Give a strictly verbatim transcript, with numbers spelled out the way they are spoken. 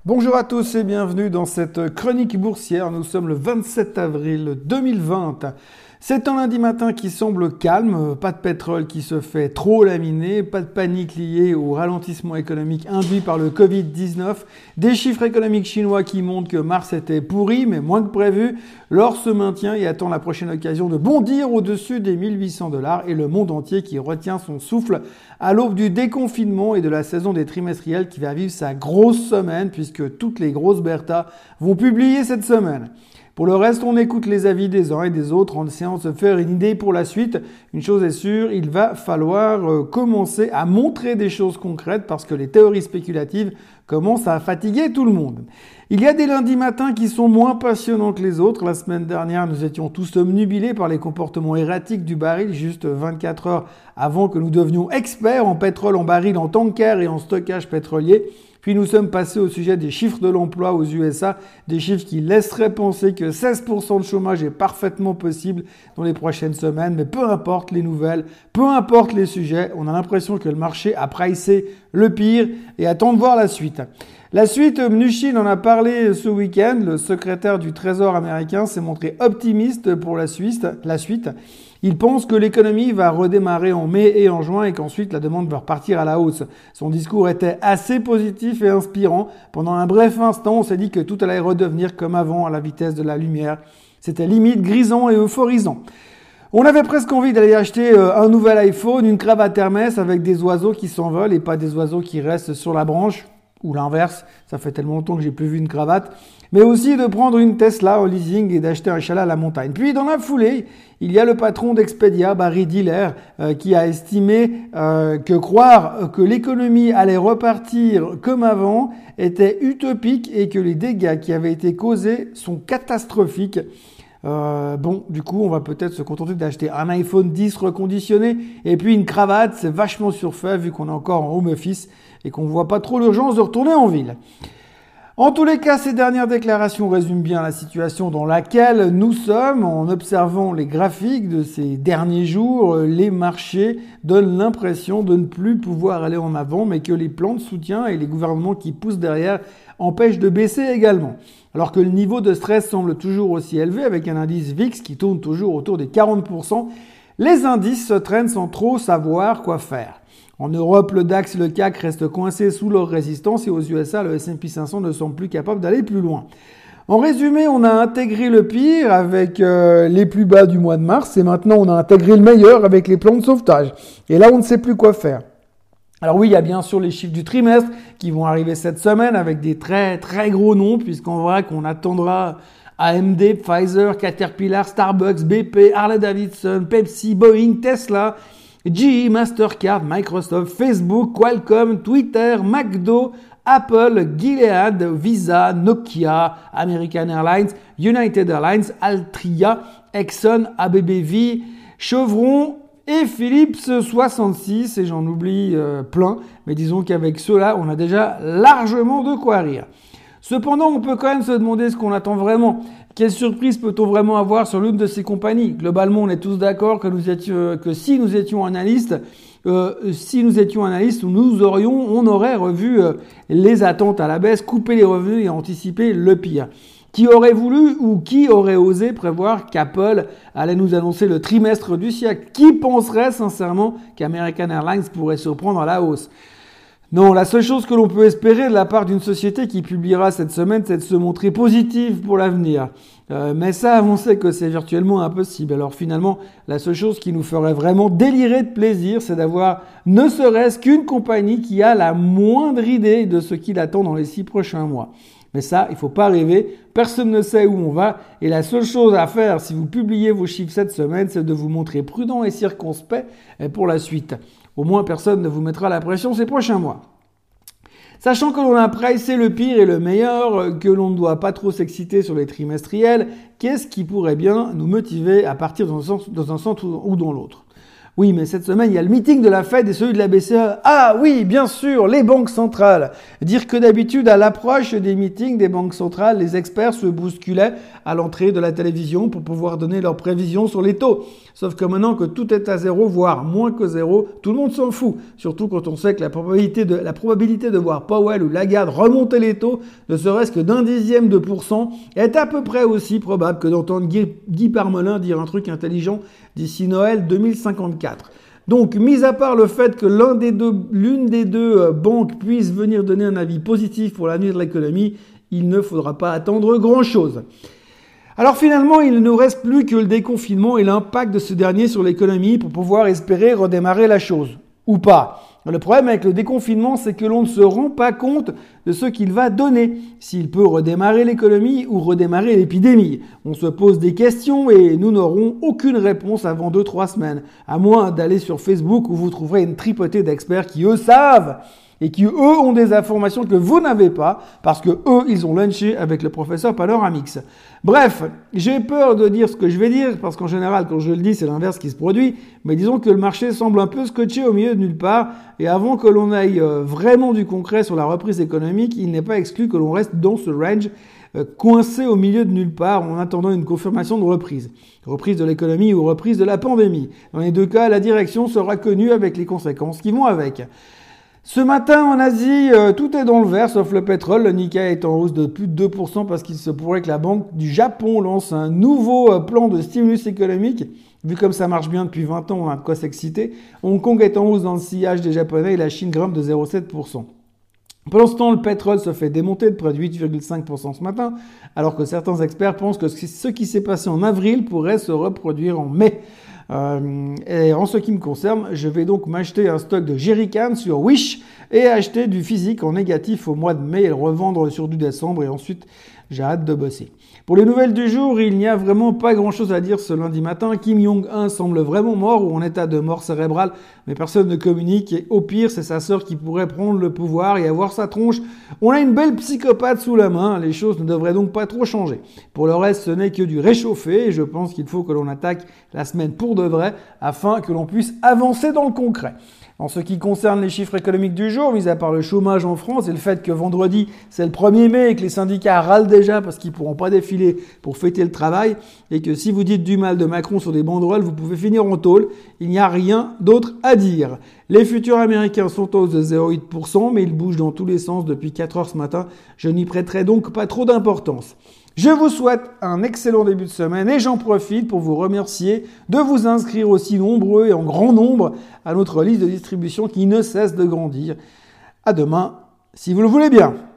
Bonjour à tous et bienvenue dans cette chronique boursière. Nous sommes le vingt-sept avril deux mille vingt. C'est un lundi matin qui semble calme, pas de pétrole qui se fait trop laminer, pas de panique liée au ralentissement économique induit par le covid dix-neuf, des chiffres économiques chinois qui montrent que mars était pourri mais moins que prévu, l'or se maintient et attend la prochaine occasion de bondir au-dessus des mille huit cents dollars et le monde entier qui retient son souffle à l'aube du déconfinement et de la saison des trimestriels qui va vivre sa grosse semaine puisque toutes les grosses Bertha vont publier cette semaine. Pour le reste, on écoute les avis des uns et des autres en essayant de se faire une idée pour la suite. Une chose est sûre, il va falloir euh, commencer à montrer des choses concrètes parce que les théories spéculatives commencent à fatiguer tout le monde. Il y a des lundis matins qui sont moins passionnants que les autres. La semaine dernière, nous étions tous obnubilés par les comportements erratiques du baril juste vingt-quatre heures avant que nous devenions experts en pétrole en baril, en tanker et en stockage pétrolier. Puis nous sommes passés au sujet des chiffres de l'emploi aux U S A, des chiffres qui laisseraient penser que seize pour cent de chômage est parfaitement possible dans les prochaines semaines. Mais peu importe les nouvelles, peu importe les sujets, on a l'impression que le marché a pricé le pire et attend de voir la suite. La suite, Mnuchin en a parlé ce week-end. Le secrétaire du Trésor américain s'est montré optimiste pour la suite. La suite. Il pense que l'économie va redémarrer en mai et en juin et qu'ensuite la demande va repartir à la hausse. Son discours était assez positif et inspirant. Pendant un bref instant, on s'est dit que tout allait redevenir comme avant à la vitesse de la lumière. C'était limite grisant et euphorisant. On avait presque envie d'aller acheter un nouvel iPhone, une cravate Hermès avec des oiseaux qui s'envolent et pas des oiseaux qui restent sur la branche. Ou l'inverse, ça fait tellement longtemps que j'ai plus vu une cravate, mais aussi de prendre une Tesla en leasing et d'acheter un chalet à la montagne. Puis dans la foulée, il y a le patron d'Expedia, Barry Diller, euh, qui a estimé euh, que croire que l'économie allait repartir comme avant était utopique et que les dégâts qui avaient été causés sont catastrophiques. Euh, bon, du coup, on va peut-être se contenter d'acheter un iPhone dix reconditionné et puis une cravate, c'est vachement surfait vu qu'on est encore en home office et qu'on voit pas trop l'urgence de retourner en ville. En tous les cas, ces dernières déclarations résument bien la situation dans laquelle nous sommes. En observant les graphiques de ces derniers jours, les marchés donnent l'impression de ne plus pouvoir aller en avant, mais que les plans de soutien et les gouvernements qui poussent derrière empêchent de baisser également. Alors que le niveau de stress semble toujours aussi élevé avec un indice V I X qui tourne toujours autour des quarante pour cent, les indices se traînent sans trop savoir quoi faire. En Europe, le DAX et le C A C restent coincés sous leur résistance et aux U S A, le S and P cinq cents ne semble plus capable d'aller plus loin. En résumé, on a intégré le pire avec euh, les plus bas du mois de mars et maintenant on a intégré le meilleur avec les plans de sauvetage. Et là, on ne sait plus quoi faire. Alors oui, il y a bien sûr les chiffres du trimestre qui vont arriver cette semaine avec des très très gros noms puisqu'on verra qu'on attendra A M D, Pfizer, Caterpillar, Starbucks, B P, Harley-Davidson, Pepsi, Boeing, Tesla, G E, Mastercard, Microsoft, Facebook, Qualcomm, Twitter, McDo, Apple, Gilead, Visa, Nokia, American Airlines, United Airlines, Altria, Exxon, A B B V, Chevron et Philips soixante-six et j'en oublie euh, plein. Mais disons qu'avec ceux-là, on a déjà largement de quoi rire. Cependant, on peut quand même se demander ce qu'on attend vraiment. Quelle surprise peut-on vraiment avoir sur l'une de ces compagnies ? Globalement, on est tous d'accord que, nous étions, que si nous étions analystes, euh, si nous étions analystes, nous aurions, on aurait revu euh, les attentes à la baisse, coupé les revenus et anticipé le pire. Qui aurait voulu ou qui aurait osé prévoir qu'Apple allait nous annoncer le trimestre du siècle ? Qui penserait sincèrement qu'American Airlines pourrait surprendre à la hausse ? Non, la seule chose que l'on peut espérer de la part d'une société qui publiera cette semaine, c'est de se montrer positive pour l'avenir. Euh, mais ça, on sait que c'est virtuellement impossible. Alors finalement, la seule chose qui nous ferait vraiment délirer de plaisir, c'est d'avoir ne serait-ce qu'une compagnie qui a la moindre idée de ce qui l'attend dans les six prochains mois. Mais ça, il faut pas rêver. Personne ne sait où on va. Et la seule chose à faire si vous publiez vos chiffres cette semaine, c'est de vous montrer prudent et circonspect pour la suite. Au moins, personne ne vous mettra la pression ces prochains mois. Sachant que l'on a pricé le pire et le meilleur, que l'on ne doit pas trop s'exciter sur les trimestriels, qu'est-ce qui pourrait bien nous motiver à partir dans un sens, dans un sens ou dans l'autre ? Oui, mais cette semaine, il y a le meeting de la Fed et celui de la B C E. Ah oui, bien sûr, les banques centrales. Dire que d'habitude, à l'approche des meetings des banques centrales, les experts se bousculaient à l'entrée de la télévision pour pouvoir donner leurs prévisions sur les taux. Sauf que maintenant que tout est à zéro, voire moins que zéro, tout le monde s'en fout. Surtout quand on sait que la probabilité de, la probabilité de voir Powell ou Lagarde remonter les taux, ne serait-ce que d'un dixième de pourcent, est à peu près aussi probable que d'entendre Guy, Guy Parmelin dire un truc intelligent d'ici Noël deux mille cinquante-quatre. Donc, mis à part le fait que l'un des deux, l'une des deux euh, banques puisse venir donner un avis positif pour l'avenir de l'économie, il ne faudra pas attendre grand-chose. Alors finalement, il ne nous reste plus que le déconfinement et l'impact de ce dernier sur l'économie pour pouvoir espérer redémarrer la chose. Ou pas. Le problème avec le déconfinement, c'est que l'on ne se rend pas compte de ce qu'il va donner, s'il peut redémarrer l'économie ou redémarrer l'épidémie. On se pose des questions et nous n'aurons aucune réponse avant deux trois semaines, à moins d'aller sur Facebook où vous trouverez une tripotée d'experts qui eux savent et qui eux ont des informations que vous n'avez pas parce que eux ils ont lunché avec le professeur Panoramix. Bref, j'ai peur de dire ce que je vais dire parce qu'en général quand je le dis c'est l'inverse qui se produit, mais disons que le marché semble un peu scotché au milieu de nulle part et avant que l'on aille vraiment du concret sur la reprise économique, il n'est pas exclu que l'on reste dans ce range coincé au milieu de nulle part en attendant une confirmation de reprise. Reprise de l'économie ou reprise de la pandémie. Dans les deux cas, la direction sera connue avec les conséquences qui vont avec. Ce matin, en Asie, euh, tout est dans le vert, sauf le pétrole. Le Nikkei est en hausse de plus de deux pour cent parce qu'il se pourrait que la Banque du Japon lance un nouveau euh, plan de stimulus économique. Vu comme ça marche bien depuis vingt ans, on a de quoi s'exciter. Hong Kong est en hausse dans le sillage des Japonais et la Chine grimpe de zéro virgule sept pour cent. Pendant ce temps, le pétrole se fait démonter de près de huit virgule cinq pour cent ce matin, alors que certains experts pensent que ce qui s'est passé en avril pourrait se reproduire en mai. Euh, et en ce qui me concerne, je vais donc m'acheter un stock de jerrycans sur Wish et acheter du physique en négatif au mois de mai et le revendre sur du décembre et ensuite j'ai hâte de bosser. Pour les nouvelles du jour, il n'y a vraiment pas grand chose à dire ce lundi matin. Kim Jong-un semble vraiment mort ou en état de mort cérébrale, mais personne ne communique et au pire, c'est sa sœur qui pourrait prendre le pouvoir et avoir sa tronche. On a une belle psychopathe sous la main, les choses ne devraient donc pas trop changer. Pour le reste, ce n'est que du réchauffé et je pense qu'il faut que l'on attaque la semaine pour de vrai afin que l'on puisse avancer dans le concret. En ce qui concerne les chiffres économiques du jour, mis à part le chômage en France et le fait que vendredi, c'est le premier mai et que les syndicats râlent déjà parce qu'ils ne pourront pas défiler pour fêter le travail et que si vous dites du mal de Macron sur des banderoles, vous pouvez finir en tôle, il n'y a rien d'autre à dire. Les futurs américains sont en hausse de zéro virgule huit pour cent, mais ils bougent dans tous les sens depuis quatre heures ce matin. Je n'y prêterai donc pas trop d'importance. Je vous souhaite un excellent début de semaine et j'en profite pour vous remercier de vous inscrire aussi nombreux et en grand nombre à notre liste de distribution qui ne cesse de grandir. À demain, si vous le voulez bien.